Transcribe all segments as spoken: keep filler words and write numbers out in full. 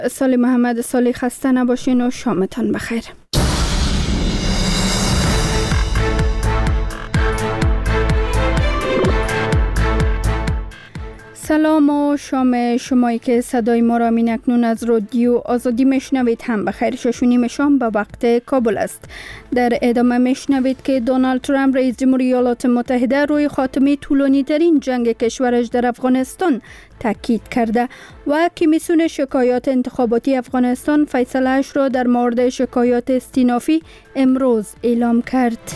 سالی محمد سالی خسته نباشین و شامتان بخیر. سلام و شام شمایی که صدای ما را می نکنون از رادیو آزادی میشنوید هم بخیر. ششونیم شام به وقت کابل است. در ادامه میشنوید که دونالد ترامپ رئیس جمهوری ایالات متحده روی خاتمه طولانی ترین جنگ کشورش در افغانستان تاکید کرده و کمیسیون شکایات انتخاباتی افغانستان فیصله‌اش را در مورد شکایات استینافی امروز اعلام کرد.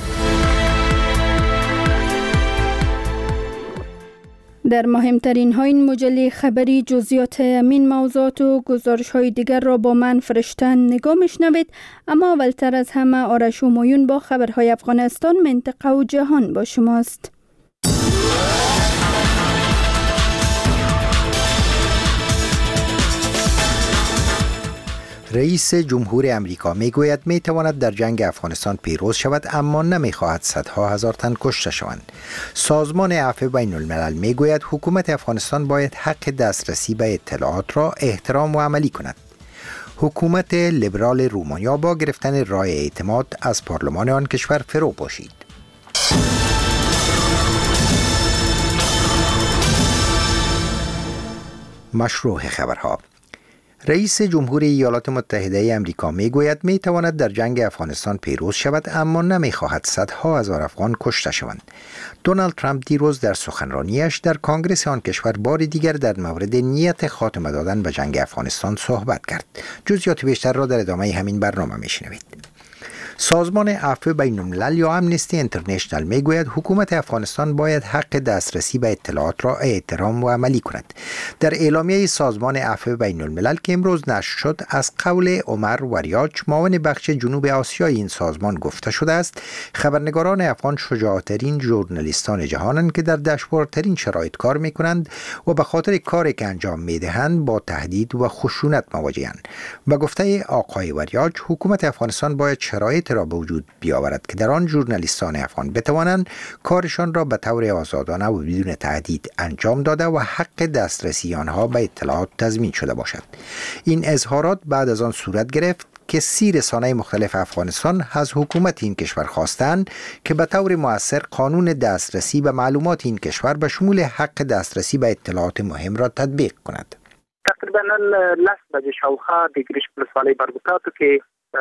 در مهمترین ها این مجله خبری جزئیات همین موضوعات و گزارش های دیگر را با من فرشته نگاه میشنوید، اما اولتر از همه آرش همایون با خبرهای افغانستان، منطقه و جهان با شماست. رئیس جمهور امریکا میگوید میتواند در جنگ افغانستان پیروز شود، اما نمیخواهد صدها هزار تن کشته شوند. سازمان عفو بین الملل میگوید حکومت افغانستان باید حق دسترسی به اطلاعات را احترام و عملی کند. حکومت لیبرال رومانیا با گرفتن رای اعتماد از پارلمان آن کشور فرو پاشید. مشروع خبرها. رئیس جمهوری ایالات متحده آمریکا میگوید میتواند در جنگ افغانستان پیروز شود، اما نمیخواهد صدها هزار افغان کشته شوند. دونالد ترامپ دیروز در سخنرانیش در کنگره آن کشور بار دیگر در مورد نیت خاتمه دادن به جنگ افغانستان صحبت کرد. جزئیات بیشتر را در ادامه همین برنامه میشنوید. سازمان عفو بین الملل یا امنستی اینترنشنال میگوید حکومت افغانستان باید حق دسترسی به اطلاعات را احترام و عملی کند. در اعلامیه سازمان عفو بین الملل که امروز نشر شد، از قول عمر وریاچ، معاون بخش جنوب آسیای این سازمان گفته شده است خبرنگاران افغان شجاع‌ترین ژورنالیستان جهانند که در دشوارترین شرایط کار میکنند و به خاطر کاری که انجام میدهند با تهدید و خشونت مواجهند. به گفته آقای وریاچ، حکومت افغانستان باید شرایط را به وجود بیاورد که در آن ژورنالیستان افغان بتوانند کارشان را به طور آزادانه و بدون تهدید انجام داده و حق دسترسی آنها به اطلاعات تضمین شده باشد. این اظهارات بعد از آن صورت گرفت که سی رسانه مختلف افغانستان از حکومت این کشور خواستند که به طور مؤثر قانون دسترسی به معلومات این کشور به شمول حق دسترسی به اطلاعات مهم را تطبیق کند. تقریبا لس بجه شاوخوا د ګریش ولسوالۍ برګوټاتو کې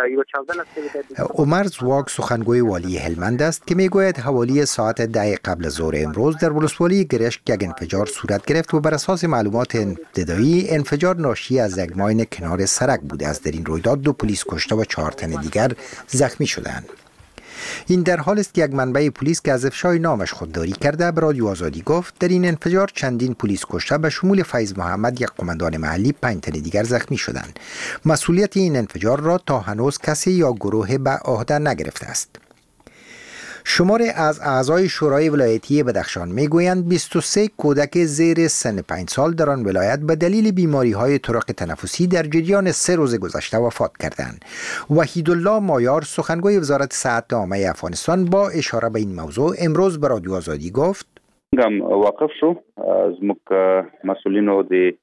عمر زواگ سخنگوی والی هلمند است که میگوید حوالی ساعت ده قبل ظهر امروز در ولسوالی گرشک یک انفجار صورت گرفت و بر اساس معلومات ابتدایی انفجار ناشی از یک ماین کنار سرک بوده است. در این رویداد دو پلیس کشته و چهار تن دیگر زخمی شدند. این در حال است که یک منبع پلیس که از افشای نامش خودداری کرده به رادیو آزادی گفت در این انفجار چندین پلیس کشته به شمول فیض محمد یک قماندان محلی، پنج تن دیگر زخمی شدند. مسئولیت این انفجار را تا هنوز کسی یا گروه به عهده نگرفته است. شماری از اعضای شورای ولایتی بدخشان میگویند بیست و سه کودک زیر سن پنج سال در آن ولایت به دلیل بیماری‌های طرق تنفسی در جریان سه روز گذشته وفات کردند. وحیدالله مایار سخنگوی وزارت صحت عامه افغانستان با اشاره به این موضوع امروز به رادیو آزادی گفت هم واقف شو از مک مسئولینو دی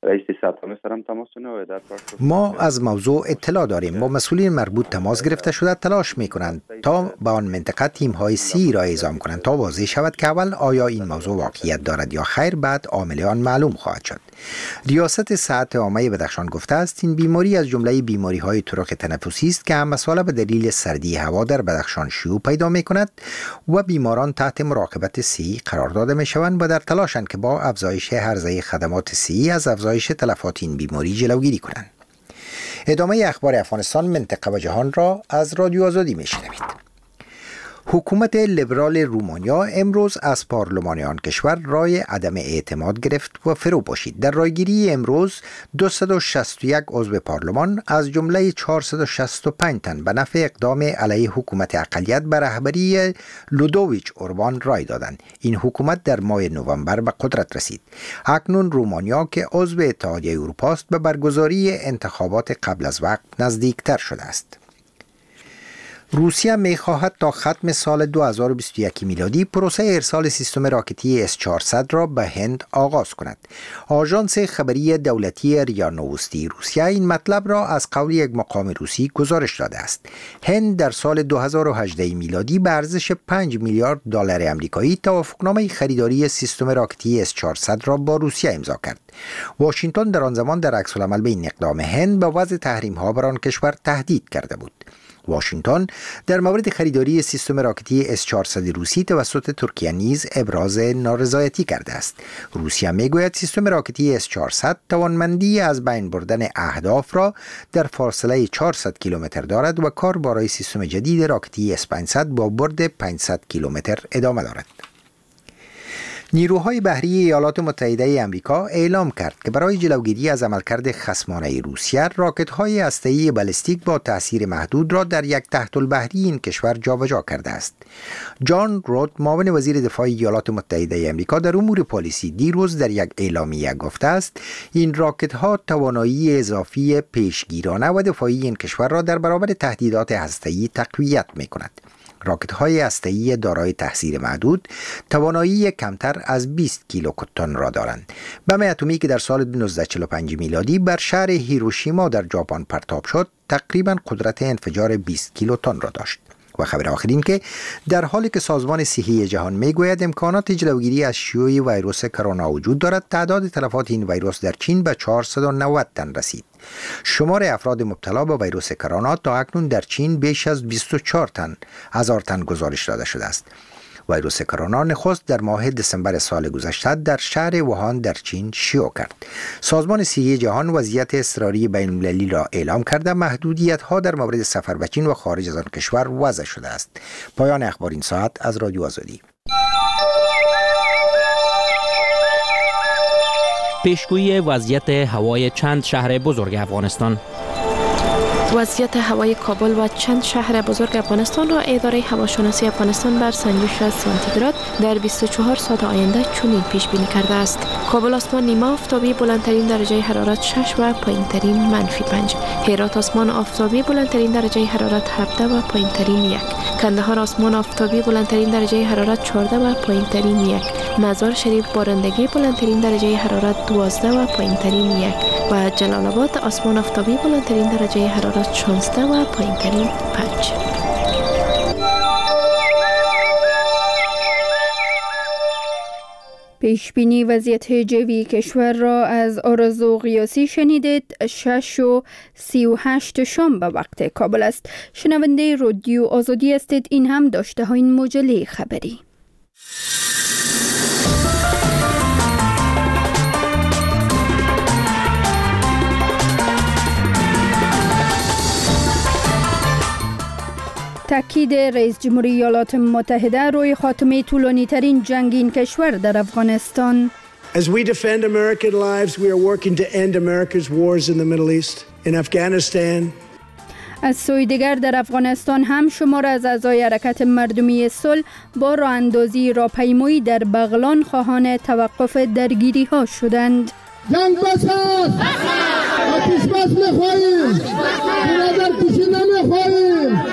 ما از موضوع اطلاع داریم. با مسئولین مربوط تماس گرفته شده تلاش می کنند تا به آن منطقه تیم های سی را اعزام کنند تا واضح شود که اول آیا این موضوع واقعیت دارد یا خیر، بعد عامل آن معلوم خواهد شد. ریاست صحت عامه بدخشان گفته است این بیماری از جمله بیماری های طرق تنفسی است که هم مسئله به دلیل سردی هوا در بدخشان شیوع پیدا می کند و بیماران تحت مراقبت صحی قرار داده می شوند و در تلاشند که با افزایش عرضه خدمات صحی از افزایش تلفات این بیماری جلوگیری کنند. ادامه اخبار افغانستان، منطقه و جهان را از رادیو آزادی میشنوید. حکومت لیبرال رومانیا امروز از پارلمان آن کشور رای عدم اعتماد گرفت و فرو پاشید. در رایگیری امروز دویست و شصت و یک عضو پارلمان از جمله چهارصد و شصت و پنج تن به نفع اقدام علیه حکومت اقلیت به رهبری لودویچ اوربان رای دادند. این حکومت در ماه نوامبر به قدرت رسید. اکنون رومانیا که عضو اتحادیه اروپا است به برگزاری انتخابات قبل از وقت نزدیکتر شده است. روسیه می‌خواهد تا ختم سال دو هزار و بیست و یک میلادی پروسه ارسال سیستم راکتی اس چهارصد را به هند آغاز کند. آژانس خبری دولتی ریا نووستی روسیه این مطلب را از قول یک مقام روسی گزارش داده است. هند در سال دو هزار و هجده میلادی به ارزش پنج میلیارد دلار آمریکایی توافقنامه خریداری سیستم راکتی اس چهارصد را با روسیه امضا کرد. واشنگتن در آن زمان در عکس العمل به این اقدام هند به وضع تحریم‌ها بر آن کشور تهدید کرده بود. واشنگتن در مورد خریداری سیستم راکتی اس چهارصد روسی توسط ترکیه نیز ابراز نارضایتی کرده است. روسیه میگوید سیستم راکتی اس چهارصد توانمندی از بین بردن اهداف را در فاصله چهارصد کیلومتر دارد و کار برای سیستم جدید راکتی اس پانصد با برد پانصد کیلومتر ادامه دارد. نیروهای بحری ایالات متحده آمریکا اعلام کرد که برای جلوگیری از عملکرد خصمانه روسیه راکت‌های هسته‌ای بالستیک با تاثیر محدود را در یک تحت البحری این کشور جابجا کرده است. جان رود، معاون وزیر دفاع ایالات متحده آمریکا در امور پالیسی، دیروز در یک اعلامیه گفته است این راکت‌ها توانایی اضافی پیشگیرانه و دفاعی این کشور را در برابر تهدیدات هسته‌ای تقویت می‌کند. راکت‌های هسته‌ای دارای تاثیر محدود توانایی کمتر از بیست کیلوتن را دارند. بم اتمی که در سال نوزده صد و چهل و پنج میلادی بر شهر هیروشیما در ژاپن پرتاب شد، تقریباً قدرت انفجار بیست کیلوتن را داشت. و خبر آخرین که در حالی که سازمان صحی جهان میگوید امکانات جلوگیری از شیوع ویروس کرونا وجود دارد، تعداد تلفات این ویروس در چین به چهارصد و نود تن رسید. شمار افراد مبتلا به ویروس کرونا تا اکنون در چین بیش از بیست و چهار تن هزار تن گزارش داده شده است. ویروس کرونا نخست در ماه دسامبر سال گذشته در شهر ووهان در چین شیوع کرد. سازمان صحی جهان وضعیت اضطراری بین‌المللی را اعلام کرده محدودیت‌ها در مورد سفر به چین و خارج از آن کشور وضع شده است. پایان اخبار این ساعت از رادیو آزادی. پیشگویی وضعیت هوای چند شهر بزرگ افغانستان. وضعیت هوای کابل و چند شهر بزرگ افغانستان را اداره هواشناسی افغانستان بر سنجش سانتیگراد در بیست و چهار ساعت آینده چنین پیش بینی کرده است. کابل آسمان نیمه آفتابی بلندترین درجه حرارت شش و پایینترین منفی پنج. هرات آسمان آفتابی بلندترین درجه حرارت هفده و پایینترین یک. کندهار آسمان آفتابی بلندترین درجه حرارت چهارده و پایینترین یک. مزار شریف بارندگی بلندترین درجه حرارت دوازده و پایینترین یک. و جلال آباد آسمان آفتابی بلندترین درجه حرارت شانزده و پایینترین پنج. پیش بینی وضعیت جوی کشور را از آرزو قیاسی شنیدید. شش و سی و هشت شام به وقت کابل است. شنونده رادیو آزادی هستید. این هم داشته ها این مجله خبری. تاکید رئیس جمهوری ایالات متحده روی خاتمه طولانی ترین جنگ این کشور در افغانستان. As we defend American lives, we are working to end America's wars in the Middle East, in Afghanistan. از سوی دیگر در افغانستان هم شمار از اعضای حرکت مردمی صلح با راه اندازی راهپیمایی در بغلان خواهان توقف درگیری ها شدند. جنگ بس است! آتش بس می‌خواهیم! برادر کشی نمی‌خواهیم!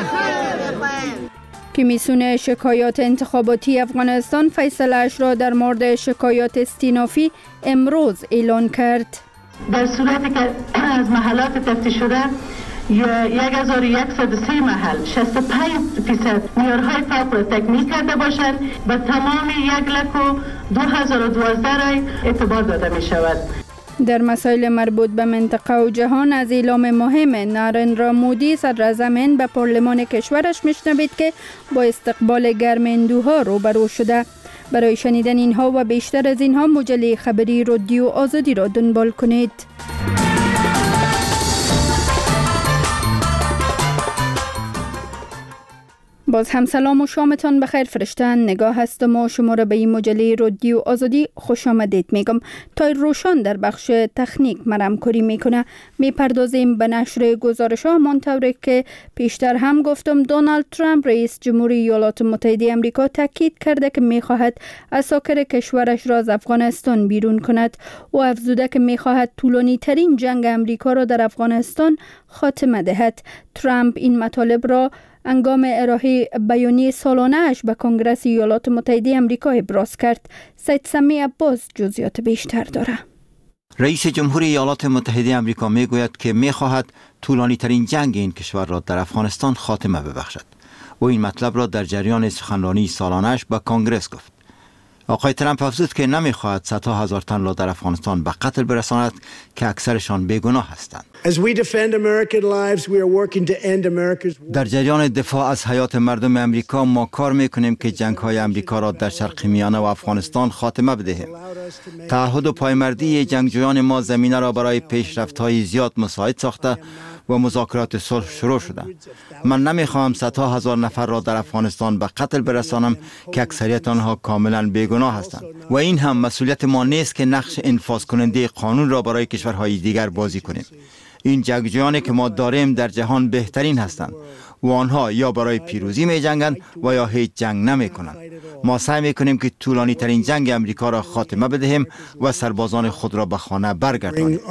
کمیسیون شکایات انتخاباتی افغانستان فیصله‌اش را در مورد شکایات استینافی امروز اعلان کرد. در صورتی که از محلات تفتیش شده یک هزار و صد و سی محل شصت و پنج فیصد معیارهای فوق را تکمیل کرده باشند به تمام یک لک و دو هزار و دوازده رای اعتبار داده می شود. در مسائل مربوط به منطقه و جهان از اعلام مهم نارندرا مودی صدراعظم هند به پارلمان کشورش میشنوید که با استقبال گرم هندوها روبرو شده. برای شنیدن اینها و بیشتر از اینها مجله خبری رادیو آزادی را دنبال کنید. باز هم سلام و شامتان بخیر فرشتن. نگاه هستم و شما را به این مجله رادیو آزادی خوش آمدید میگم. تایر روشان در بخش تکنیک مرم کاری میکنه. میپردازیم به نشر گزارش ها همانطوری که پیشتر هم گفتم دونالد ترامپ رئیس جمهوری ایالات متحده آمریکا تاکید کرده که میخواهد اساکر کشورش را از افغانستان بیرون کند و افزوده که میخواهد طولانی ترین جنگ آمریکا را در افغانستان خاتمه دهد. ترامپ این مطالب را انگام ارائه بیانیه سالانه‌اش به کنگره ایالات متحده آمریکا ابراز کرد. سید سمی عباس جزئیات بیشتر داره. رئیس جمهور ایالات متحده آمریکا میگوید که میخواهد طولانی ترین جنگ این کشور را در افغانستان خاتمه ببخشد. او این مطلب را در جریان سخنرانی سالانه‌اش به کنگره گفت. آقای ترامپ افزود که نمیخواهد صدها هزار تن را در افغانستان به قتل برساند که اکثرشان بیگناه هستند. در جریان دفاع از حیات مردم امریکا ما کار میکنیم که جنگ های امریکا را در شرق میانه و افغانستان خاتمه بدهیم. تعهد و پایمردی جنگجویان ما زمینه را برای پیشرفت های زیاد مساعد ساخته و مذاکرات صلح شروع شده. من نمیخواهم صدها هزار نفر را در افغانستان به قتل برسانم که اکثریت آنها کاملا بیگناه هستند و این هم مسئولیت ما نیست که نقش انفاذ کننده قانون را برای کشورهای دیگر بازی کنیم. این جنگجویانی که ما داریم در جهان بهترین هستند و آنها یا برای پیروزی می جنگند و یا هیچ جنگ نمی کنند. ما سعی می کنیم که طولانی ترین جنگ امریکا را خاتمه بدهیم و سربازان خود را به خانه برگردانیم.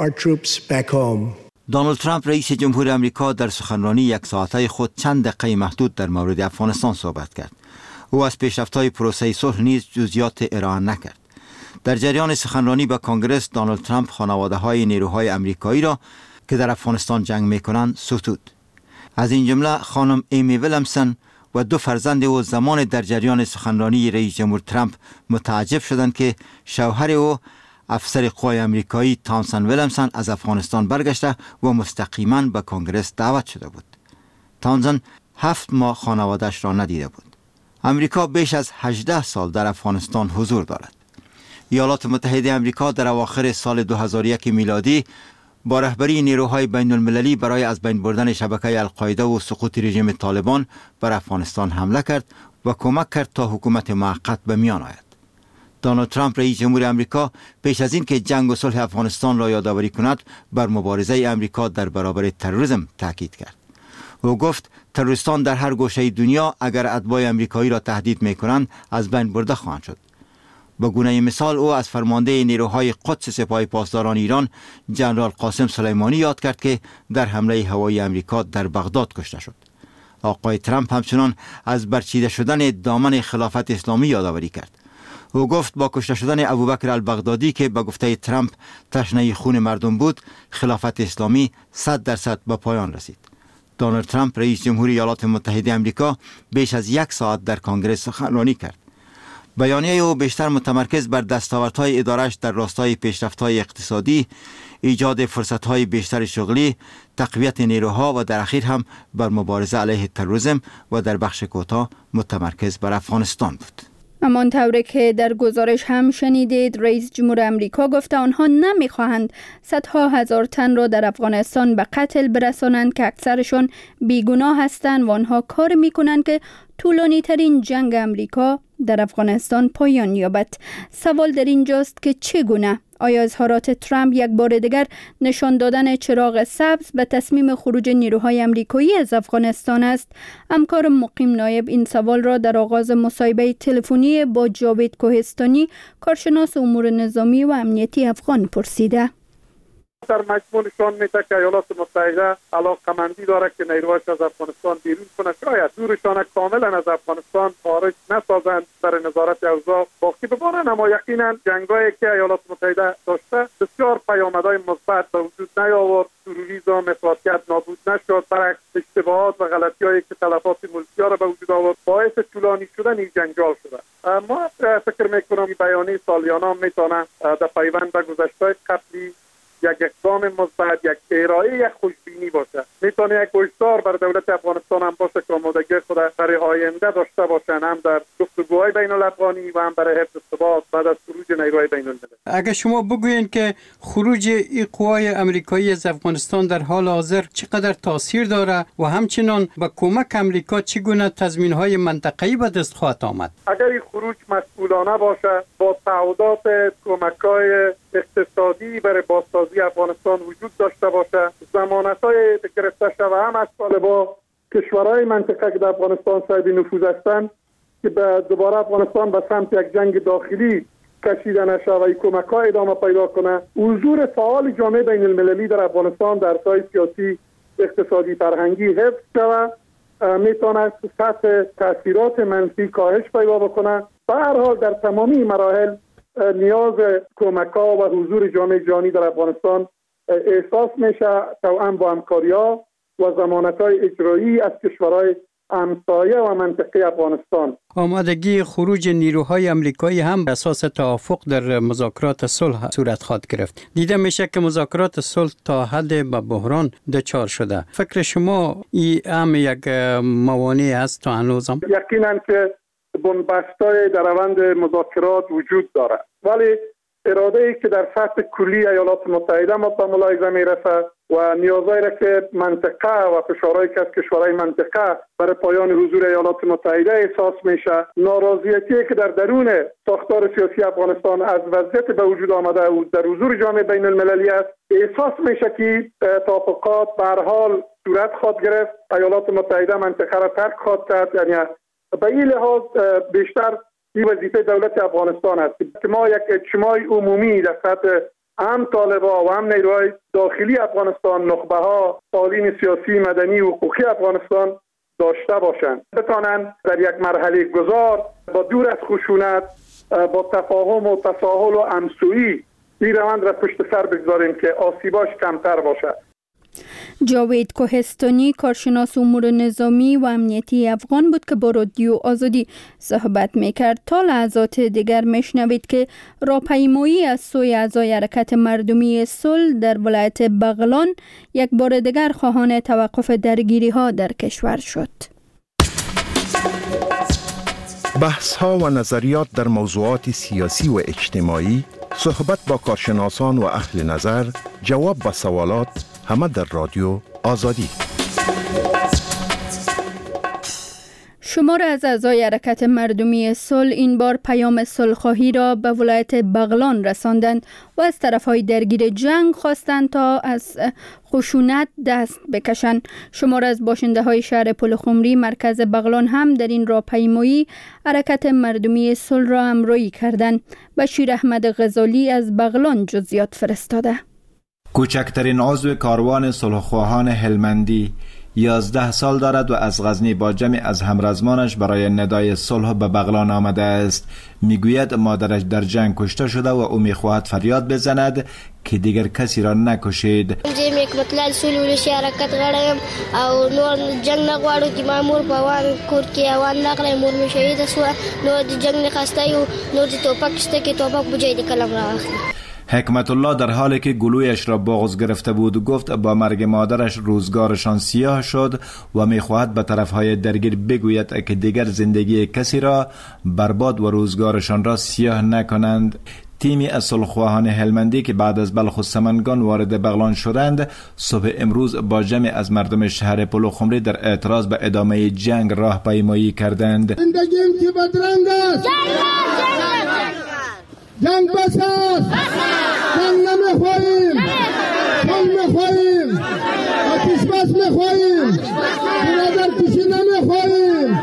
دونالد ترامپ رئیس جمهور آمریکا در سخنرانی یک ساعته خود چند دقیقه محدود در مورد افغانستان صحبت کرد. او از پیشرفت‌های پروسه صلح نیز جزئیات ارائه نکرد. در جریان سخنرانی به کنگره دونالد ترامپ خانواده‌های نیروهای آمریکایی را که در افغانستان جنگ می‌کنند ستود. از این جمله خانم ایمی ویلیامسون و دو فرزند او زمان در جریان سخنرانی رئیس جمهور ترامپ متعجب شدند که شوهر او افسر قوای آمریکایی تامسون ویلیامسون از افغانستان برگشته و مستقیما به کنگره دعوت شده بود. تامسون هفت ماه خانواده‌اش را ندیده بود. آمریکا بیش از هجده سال در افغانستان حضور دارد. ایالات متحده آمریکا در اواخر سال دو هزار و یک میلادی با رهبری نیروهای بین المللی برای از بین بردن شبکه القاعده و سقوط رژیم طالبان بر افغانستان حمله کرد و کمک کرد تا حکومت موقت به میان آید. دونالد ترامپ رئیس جمهور آمریکا پیش از این که جنگ و صلح افغانستان را یادآوری کند بر مبارزه آمریکا در برابر تروریسم تاکید کرد. او گفت تروریستان در هر گوشه دنیا اگر اتباع آمریکایی را تهدید می‌کنند از بین برده خواهند شد. به گونه مثال او از فرمانده نیروهای قدس سپاه پاسداران ایران جنرال قاسم سلیمانی یاد کرد که در حمله هوایی آمریکا در بغداد کشته شد. آقای ترامپ همچنان از برچیده شدن دامن خلافت اسلامی یادآوری کرد. او گفت با کشته شدن ابوبکر البغدادی که به گفته ترامپ تشنه خون مردم بود، خلافت اسلامی صد درصد به پایان رسید. دونالد ترامپ رئیس جمهور ایالات متحده آمریکا بیش از یک ساعت در کنگره سخنرانی کرد. بیانیه او بیشتر متمرکز بر دستاوردهای اداره‌اش در راستای پیشرفت‌های اقتصادی، ایجاد فرصت‌های بیشتر شغلی، تقویت نیروها و در اخیر هم بر مبارزه علیه تروریسم و در بخش کوتاه متمرکز بر افغانستان بود. همان طوری که در گزارش هم شنیدید، رئیس جمهور آمریکا گفته آنها نمیخواهند صدها هزار تن را در افغانستان به قتل برسانند که اکثرشان بیگناه هستند و آنها کار میکنند که طولانی ترین جنگ آمریکا در افغانستان پایان یابد. سوال در اینجاست که چگونه؟ آیا اظهارات ترامپ یک بار دیگر نشان دادن چراغ سبز به تصمیم خروج نیروهای آمریکایی از افغانستان است؟ همکار مقیم نایب این سوال را در آغاز مصاحبه تلفنی با جاوید کوهستانی، کارشناس امور نظامی و امنیتی افغان پرسیده. در مجموع نشان میده که ایالات متحده علاقمندی داره که نیروهاش از افغانستان بیرون کنه، شاید دورشان کاملا از افغانستان خارج نسازند، در نظارت اوضاع باقی بمانند، اما یقینا جنگایی که ایالات متحده داشته بسیار پیامدهای مثبت به وجود نیاورد. تروریسم، افراطیت نابود نشد، برعکس اشتباهات و غلطی‌هایی که تلفات ملکی‌ها را به وجود آورد باعث طولانی شدن این جنجال شده. ما فکر میکنم این بیانیه سالیانه میتونه در پیوند به گذشته قبلی یک اقدام مثبت، یک ارائه یک خوشبینی باشه. میتونه یک هشدار بر دولت افغانستان هم باشه که آمادگی خود برای آینده داشته باشن، هم در گفتگوهای بین الافغانی و هم برای حفظ ثبات بعد از خروج نیروهای بین المللی. اگر شما بگوین که خروج این قوای آمریکایی از افغانستان در حال حاضر چقدر تاثیر داره و همچنان با کمک آمریکا چگونه تضمین‌های منطقه‌ای به دست خواهد آمد؟ اگر این خروج مسئولانه باشه، با تعهدات کمک‌های اقتصادی برای بازسازی افغانستان وجود داشته باشه، ضمانت‌های گرفته شده هم از طالبان، کشورهای منطقه که در افغانستان صاحب نفوذ هستند که به دوباره افغانستان به سمت یک جنگ داخلی کشیده نشه و کمک‌ها ادامه پیدا کنه، حضور فعال جامعه بین المللی در افغانستان در ساحه سیاسی، اقتصادی، فرهنگی حفظ شود میتونه سطح تاثیرات منفی کاهش پیدا بکنه. به هر حال در تمامی مراحل نیاز کمک‌ها و حضور جامعه جهانی در افغانستان احساس میشه، توأم با همکاری‌ها و ضمانت‌های اجرایی از کشورهای همسایه و منطقه افغانستان. آمادگی خروج نیروهای امریکایی هم اساس توافق در مذاکرات صلح صورت خواهد گرفت. دیده میشه که مذاکرات صلح تا حد به بحران دچار شده. فکر شما این هم یک موانع است تا هنوز هم؟ یقینا که بنبستای در روند مذاکرات وجود دارد، ولی اراده ای که در سطح کلی ایالات متحده به ملاحظه میرسه و نیازهایی را که منطقه و فشارهایی که از کشورهای منطقه برای پایان حضور ایالات متحده احساس میشه، ناراضیتی که در درون ساختار سیاسی افغانستان از وضعیت به وجود آمده و در حضور جامعه بین المللی است، احساس میشه که توافقات به هر حال صورت خواهد گرفت. ایالات متحده منطقه را ترک خواهد کرد. یعنی به این لحاظ بیشتر این وظیفه دولت افغانستان است که ما یک اجتماع عمومی در سطح هم طالبا و هم نیروهای داخلی افغانستان، نخبه ها، فعالین سیاسی، مدنی و حقوقی افغانستان داشته باشند، بتانند در یک مرحله گذار با دور از خشونت، با تفاهم و تساهل و همسویی این روند را پشت سر بگذاریم که آسیباش کمتر باشد. جاوید کوهستانی، کارشناس امور نظامی و امنیتی افغان بود که با رادیو آزادی صحبت میکرد. تا لحظات دیگر میشنوید که راهپیمایی از سوی اعضای حرکت مردمی صلح در ولایت بغلان یک بار دیگر خواهان توقف درگیری ها در کشور شد. بحث ها و نظریات در موضوعات سیاسی و اجتماعی، صحبت با کارشناسان و اهل نظر، جواب به سوالات، همه در رادیو آزادی. شمار از اعضای حرکت مردمی صلح این بار پیام صلح‌خواهی را به ولایت بغلان رساندند و از طرف‌های درگیر جنگ خواستند تا از خشونت دست بکشند. شمار از باشنده‌های شهر پلخمری مرکز بغلان هم در این راهپیمایی حرکت مردمی صلح را همراهی کردند. بشیر احمد غزالی از بغلان جزئیات فرستاده. کوچکترین عضو کاروان صلح‌خواهان هلمندی یازده سال دارد و از غزنی با جمع از همرزمانش برای ندای صلح به بغلان آمده است. میگوید مادرش در جنگ کشته شده و او میخواهد فریاد بزند که دیگر کسی را نکشید. زه یک مطلع صلح ولسی حرکت غړم او نور جنگ نغواړو چې ما مور په وان کور کې اوان نغلی مور می شهید شو، نو د جنگ نه خسته یو، نو د توپک شته کې توپک بجای کلم را اخلي. حکمت الله در حالی که گلویش را بغض گرفته بود گفت با مرگ مادرش روزگارشان سیاه شد و میخواهد به طرفهای درگیر بگوید که دیگر زندگی کسی را برباد و روزگارشان را سیاه نکنند. تیمی از صلح‌خواهان هلمندی که بعد از بلخ و سمنگان وارد بغلان شدند، صبح امروز با جمع از مردم شهر پلخمری در اعتراض به ادامه جنگ راهپیمایی کردند. زندگیم که بدرنگ است، جنگ بس است، جنگ نمیخواهیم، جنگ میخواهیم، آتش بس میخواهیم، برادر کشی نمیخواهیم.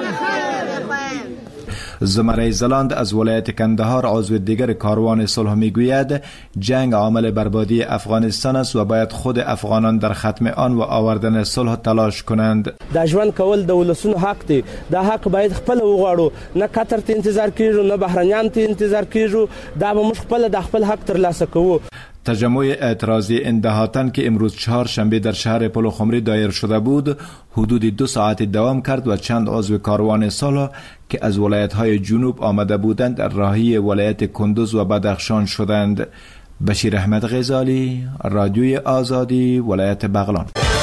زمره زلاند از ولایت کندهار عضو دیگر کاروان صلح میگوید جنگ عامل بربادی افغانستان است و باید خود افغانان در ختم آن و آوردن صلح تلاش کنند. د ژوند کول د ولسونو حق دی، دا حق باید خپل وغواړو، نه قطر ته انتظار کیږو نه بهرنیان ته انتظار کیږو، دا به موږ خپل د خپل حق ترلاسه کوو. تجمع اعتراضی اندهاتن که امروز چهار شنبه در شهر پلخمری دایر شده بود حدود دو ساعت دوام کرد و چند عضو کاروان صلح که از ولایت‌های جنوب آمده بودند راهی ولایت کندوز و بدخشان شدند. بشیر احمد غزالی، رادیوی آزادی، ولایت بغلان.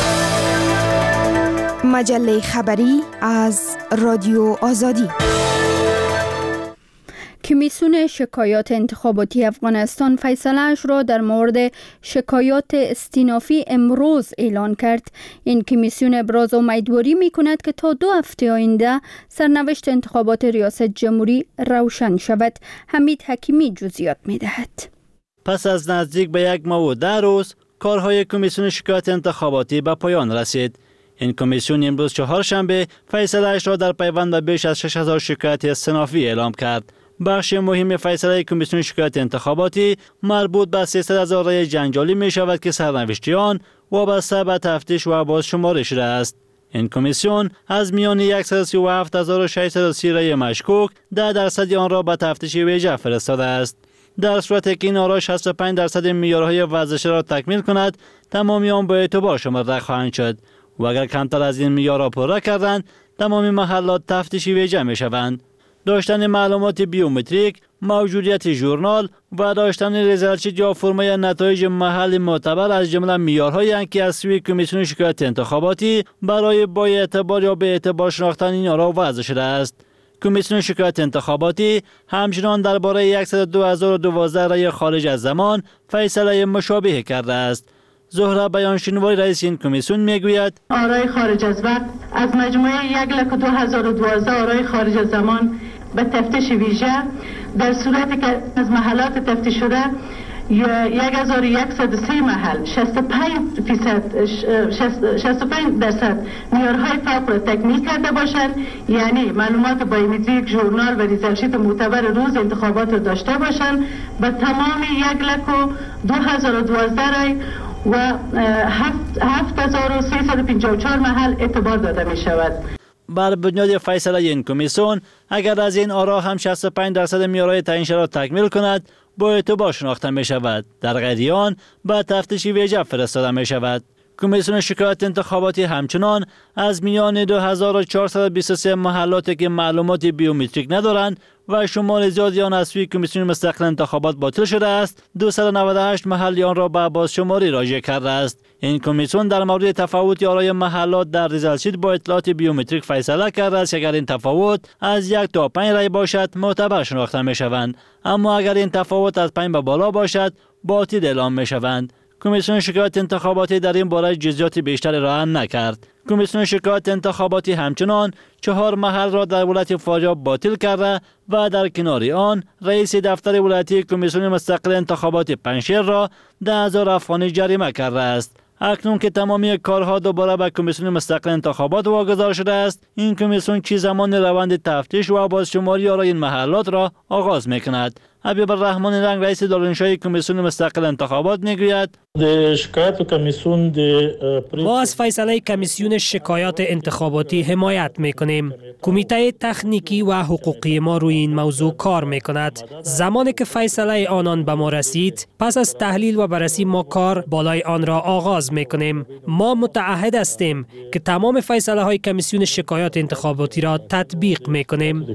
مجله خبری از رادیو آزادی. کمیسیون شکایات انتخاباتی افغانستان فیصله‌اش را در مورد شکایات استینافی امروز اعلان کرد. این کمیسیون ابراز امیدواری می‌کند که تا دو هفته آینده سرنوشت انتخابات ریاست جمهوری روشن شود. حمید حکیمی جزئیات می‌دهد. پس از نزدیک به یک ماه و ده روز کارهای کمیسیون شکایات انتخاباتی به پایان رسید. این کمیسیون امروز چهارشنبه فیصله‌اش را در پیوند به بیش از شش هزار شکایت استینافی اعلام کرد. بخش مهم فیصله کمیسیون شکایت انتخاباتی مربوط به سیصد هزار رای جنجالی می شود که سرنوشت آن وابسته به تفتیش و بازشماری شده است. این کمیسیون از میان صد و سی و هفت هزار و ششصد و سی رای مشکوک ده درصد آن را به تفتیش ویژه فرستاده است. در صورتی که این آرا شصت و پنج درصد معیارهای وزش را تکمیل کند، تمامی آن با اعتبار شمرده خواهند شد و اگر کمتر از این معیار را پوره کردند، تمامی محلات تفتیشی ویژه می شوند. داشتن معلومات بیومتریک، موجودیت ژورنال و داشتن ریزالت یا فرمای نتایج محل معتبر از جمله معیارهایی که از سوی کمیسیون شکایت انتخاباتی برای با اعتبار یا به اعتبار شناختن این آرا وضع شده است. کمیسیون شکایت انتخاباتی همچنان درباره صد و دو هزار و دوازده رای خارج از زمان فیصله مشابه کرده است. زهره بیانشنواری رئیس این کمیسیون میگوید آرای خارج از وقت از مجموعه یک لک و دو هزار و دوازده آرای خارج از زمان به تفتیش ویژه در صورتی که از محلات تفتیش شده یک هزار و صد و سی محل شصت و پنج فیصد شصت و پنج درصد معیارهای فوق را تکمیل کرده باشند، یعنی معلومات بایومتریک، ژورنال و ریزالت معتبر روز انتخابات را داشته باشند، به تمام یک لک و دو هزار و دوازده رای و هفت هزار و سیصد و پنجاه و چهار محل اعتبار داده می شود. بر بنیاد فیصله این کمیسیون اگر از این آرا هم شصت و پنج درصد معیارهای تعیین شده را تکمیل کند، با اعتبار شناخته می شود. در غیر آن به تفتیش ویژه فرستاده می شود. کمیسیون شکایت انتخاباتی همچنان از میان دو هزار و چهارصد و بیست و سه محلاتی که معلومات بیومتریک ندارند و شمار زیادی آن از سوی کمیسیون مستقل انتخابات باطل شده است، دویست و نود و هشت محل آن را به بازشماری راجع کرده است. این کمیسیون در مورد تفاوت آرای محلات در ریزالت با اطلاعات بیومتریک فیصله کرده است. اگر این تفاوت از یک تا پنج رای باشد، معتبر شناخته می شوند، اما اگر این تفاوت از پنج به بالا باشد، باطل اعلام می شوند. کمیسیون شکایت انتخاباتی در این باره جزئیات بیشتری را نکرد. کمیسیون شکایت انتخاباتی همچنان چهار محل را در ولایت فاریاب باطل کرده و در کنار آن رئیس دفتر ولایتی کمیسیون مستقل انتخابات پنجشیر را ده هزار افغانی جریمه کرده است. اکنون که تمامی کارها دوباره به کمیسیون مستقل انتخابات واگذار شده است، این کمیسیون چی زمان روند تفتیش و بازشماری آرای این محلات را آغاز می‌کند. حبیب الرحمن رنگ رئیس دارالانشای کمیسیون مستقل انتخابات میگوید ما از فیصله کمیسیون شکایات انتخاباتی حمایت میکنیم. کمیته تکنیکی و حقوقی ما روی این موضوع کار میکند. زمانی که فیصله آنان به ما رسید، پس از تحلیل و بررسی ما کار بالای آن را آغاز میکنیم. ما متعهد هستیم که تمام فیصله های کمیسیون شکایات انتخاباتی را تطبیق میکنیم.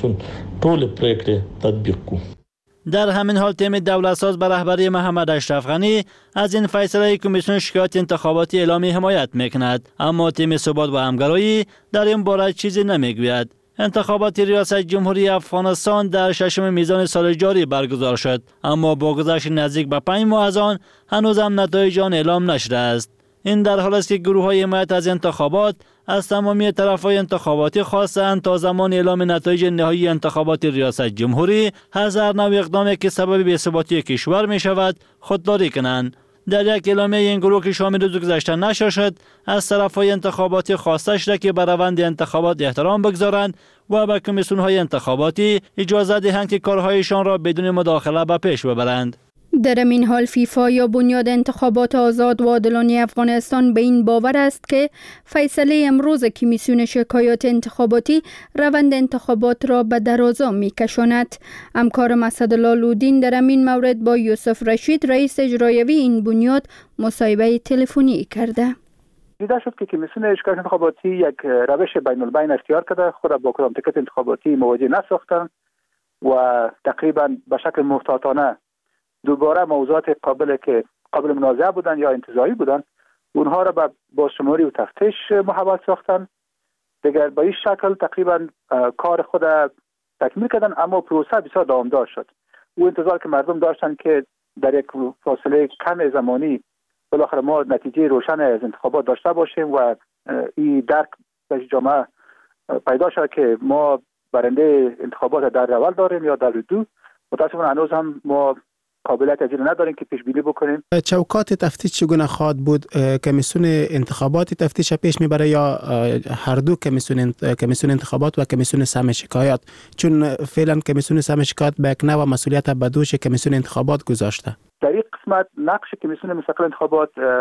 در همین حال تیم دولتساز به رهبری محمد اشرف غنی از این فیصله کمیسیون شکایت انتخاباتی اعلامی حمایت میکند، اما تیم ثبات و همگرایی در این باره چیزی نمیگوید. انتخابات ریاست جمهوری افغانستان در ششم میزان سال جاری برگزار شد، اما با گذشت نزدیک به پنج ماه از آن هنوز هم نتایج آن اعلام نشده است. این در حالی است که گروه‌های حمایت از انتخابات از تمامی طرف‌های انتخاباتی خواستند تا زمان اعلام نتایج نهایی انتخابات ریاست جمهوری هزار نو اقدامی که سبب بی‌ثباتی کشور می‌شود خودداری کنند. در یک اعلامیه این گروه که شامل روز گذشته نشر شد، از طرف‌های انتخاباتی خواسته شده که بر روند انتخابات احترام بگذارند و به کمیسیون‌های انتخاباتی اجازه دهند که کارهایشان را بدون مداخله به پیش ببرند. در این حال فیفا یا بنیاد انتخابات آزاد و عادلانه افغانستان به این باور است که فیصله امروز کمیسیون شکایات انتخاباتی روند انتخابات را به درازا می‌کشاند. همکارم اسدالله لودین در این مورد با یوسف رشید رئیس اجرایی این بنیاد مصاحبه تلفنی کرده. دیده شد که کمیسیون شکایات انتخاباتی یک روش بین البین اختیار کرده، خود با کدام تکت انتخاباتی مواجه نساختن و تقریبا به شکل محتاطانه دوباره موضوعات قابل که قابل منازعه بودن یا انتزاعی بودن اونها را به بازشماری و تفتیش محول ساختن. دیگر با این شکل تقریبا کار خود تکمیل کردن، اما پروسه بسیار دوامدار شد. او انتظار که مردم داشتن که در یک فاصله کم زمانی بالاخره ما نتیجه روشن از انتخابات داشته باشیم و این درک در جامعه پیدا شد که ما برنده انتخابات در اول داریم یا در دو. متاسفانه هنوز هم ما قابلیت از این نداریم که پیش بینی بکنیم. چوکات تفتیش چگونه خواهد بود؟ کمیسیون انتخابات تفتیش پیش میبره یا هر دو کمیسیون کمیسیون انتخابات و کمیسیون سهم شکایات؟ چون فعلا کمیسیون سهم شکایات به یک نوع مسئولیت به دوش کمیسیون انتخابات گذاشته. در این قسمت نقش کمیسیون مستقل انتخابات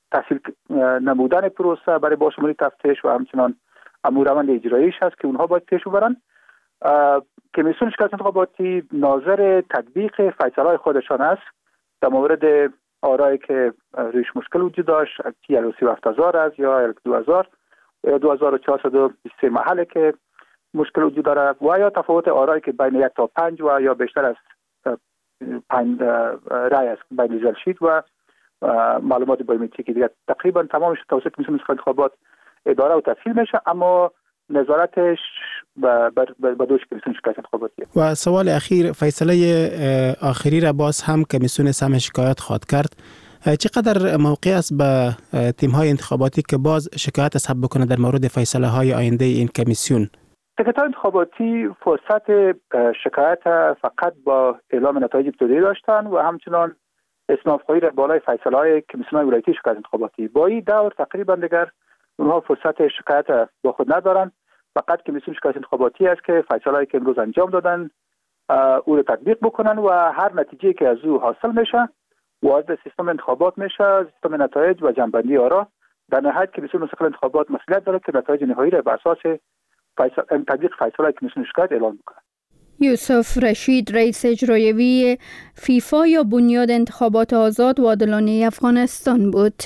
تسهیل نمودن پروسه برای باشمولی تفتیش و همچنان امور روند اجراییش هست که اونها باید پیش ببرن. کمیسیون شکایت انتخاباتی ناظر تطبیق فیصله‌های خودشان است در مورد آرایی که رویش مشکل وجود داشت، ال و سی و هفت هزار است یا ال دو هزار یا دو هزار و چهارصد و بیست و سه محله که مشکل وجود داره و یا تفاوت آرایی که بین یک تا پنج و یا بیشتر از پنج رای است بین زلشید و معلومات بیومتریکی دیگر. تقریبا تمامش توسط کمیسیون انتخابات اداره و تسهیل میشه، اما نظارتش به به دوش کمیسیون شکایت انتخاباتی. و سوال اخیر، فیصله آخری را باز هم کمیسیون سهم شکایت خواهد کرد. چقدر موقع است به تیم‌های انتخاباتی که باز شکایت حساب بکنه در مورد فیصله های آینده این کمیسیون؟ سکرتار انتخاباتی فرصت شکایت فقط با اعلام نتایج ابتدایی داشتن و همچنان اسنادخواهی را بالای فیصله های کمیسیون ولایتی شکایت انتخاباتی. با این دور تقریبا دیگر اونها فرصت شکایت با خود ندارن. فقط کمیسیون شکایت انتخاباتی است که فیصله‌ای که امروز انجام دادن او را تطبیق بکنن و هر نتیجه که از او حاصل میشه وارد سیستم انتخابات میشه، سیستم نتایج و جنبندی آرا. در نهایت کمیسیون مستقل انتخابات مسئولیت داره که نتایج نهایی را بر اساس فیصله تطبیق فیصله کمیسیون شکایت اعلام بکنه. یوسف رشید، رئیس اجرایی فیفا یا بنیاد انتخابات آزاد و عادلانه افغانستان بود.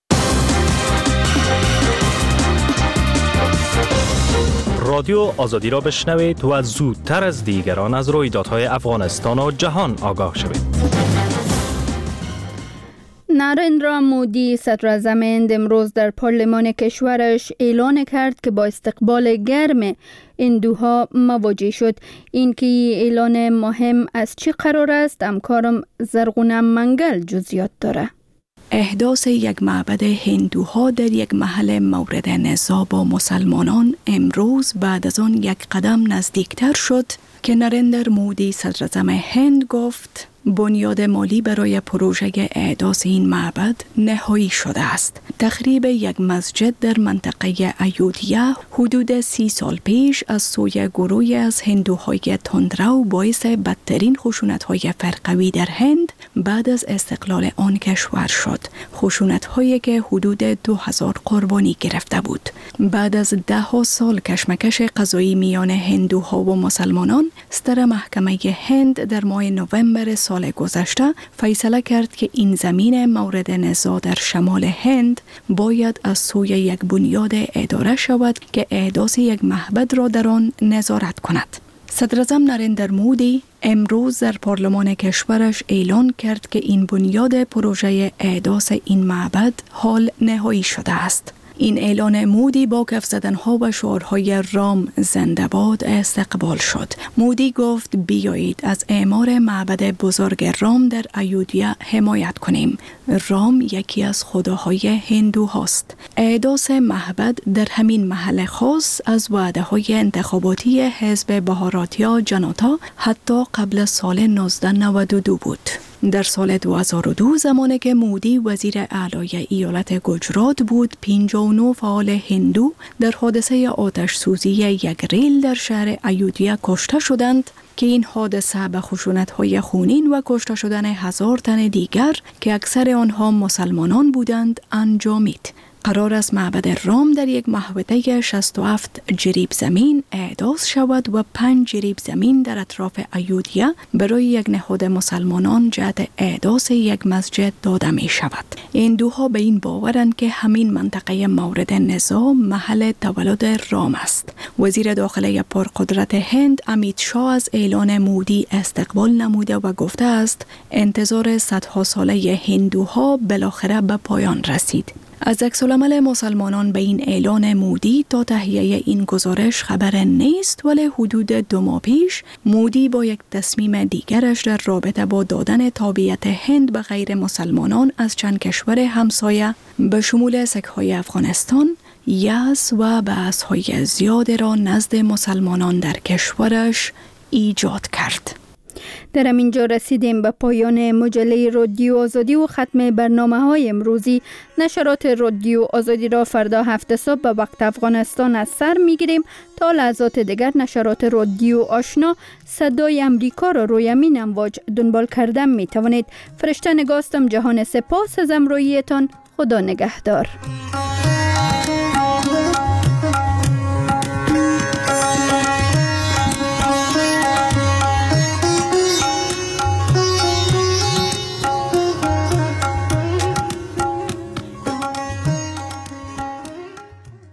رادیو آزادی را بشنوید و زودتر از دیگران از رویدادهای افغانستان و جهان آگاه شوید. نریندرا مودی صدر اعظم هند امروز در پارلمان کشورش اعلان کرد که با استقبال گرم هندوها مواجه شد. این که اعلان مهم از چی قرار است، همکارم زرغونم منگل جزئیات داره. احداث یک معبد هندوها در یک محل مورد نزاع با مسلمانان امروز بعد از آن یک قدم نزدیکتر شد که نریندر مودی صدر اعظم هند گفت بنیاد مالی برای پروژه احداث این معبد نهایی شده است. تخریب یک مسجد در منطقه ایودھیا حدود سی سال پیش از سوی گروهی از هندوهای تندرو باعث بدترین خشونت‌های فرقوی در هند بعد از استقلال آن کشور شد. خشونت‌هایی که حدود دو هزار قربانی گرفته بود. بعد از ده ها سال کشمکش قضایی میان هندوها و مسلمانان، ستر محکمه هند در ماه نوامبر سال گذشته فیصله کرد که این زمین مورد نزاع در شمال هند باید از سوی یک بنیاد اداره شود که احداث یک معبد را در آن نظارت کند. صدر اعظم نریندر مودی امروز در پارلمان کشورش اعلان کرد که این بنیاد پروژه احداث این معبد حال نهایی شده است. این اعلان مودی با کف زدنها و شعارهای رام زنده باد استقبال شد. مودی گفت بیایید از اعمار معبد بزرگ رام در ایودھیا حمایت کنیم. رام یکی از خداهای هندو هاست. احداث معبد در همین محل خاص از وعده های انتخاباتی حزب بهاراتیا جناتا حتی قبل سال نوزده نود و دو بود. در سال دو هزار و دو زمانی که مودی وزیر اعلی ایالت گجرات بود، پنجاه و نه فعال هندو در حادثه آتش سوزی یک ریل در شهر ایودھیا کشته شدند که این حادثه به خشونت‌های خونین و کشته شدن هزار تن دیگر که اکثر آنها مسلمانان بودند انجامید. قرار است معبد رام در یک محوطه شصت و هفت جریب زمین احداث شود و پنج جریب زمین در اطراف ایودھیا برای یک نهاد مسلمانان جهت احداث یک مسجد داده می شود. هندوها به این باورند که همین منطقه مورد نزاع محل تولد رام است. وزیر داخله پرقدرت هند امیت شاه از اعلان مودی استقبال نموده و گفته است انتظار صدها ساله هندوها بالاخره به پایان رسید. از عکس‌العمل مسلمانان به این اعلان مودی تا تهیه این گزارش خبر نیست، ولی حدود دو ماه پیش مودی با یک تصمیم دیگرش در رابطه با دادن تابعیت هند به غیر مسلمانان از چند کشور همسایه به شمول سک‌های افغانستان یأس و بحث‌های زیاد را نزد مسلمانان در کشورش ایجاد کرد. در همینجا رسیدیم به پایان مجله رادیو آزادی و ختم برنامه های امروزی. نشرات رادیو آزادی را فردا هفت صبح به وقت افغانستان از سر می گیریم. تا لحظات دیگر نشرات رادیو آشنا صدای امریکا را روی همین امواج دنبال کردن می توانید. فرشته نگاستم. جهان سپاس از همراهیتان. خدا نگهدار.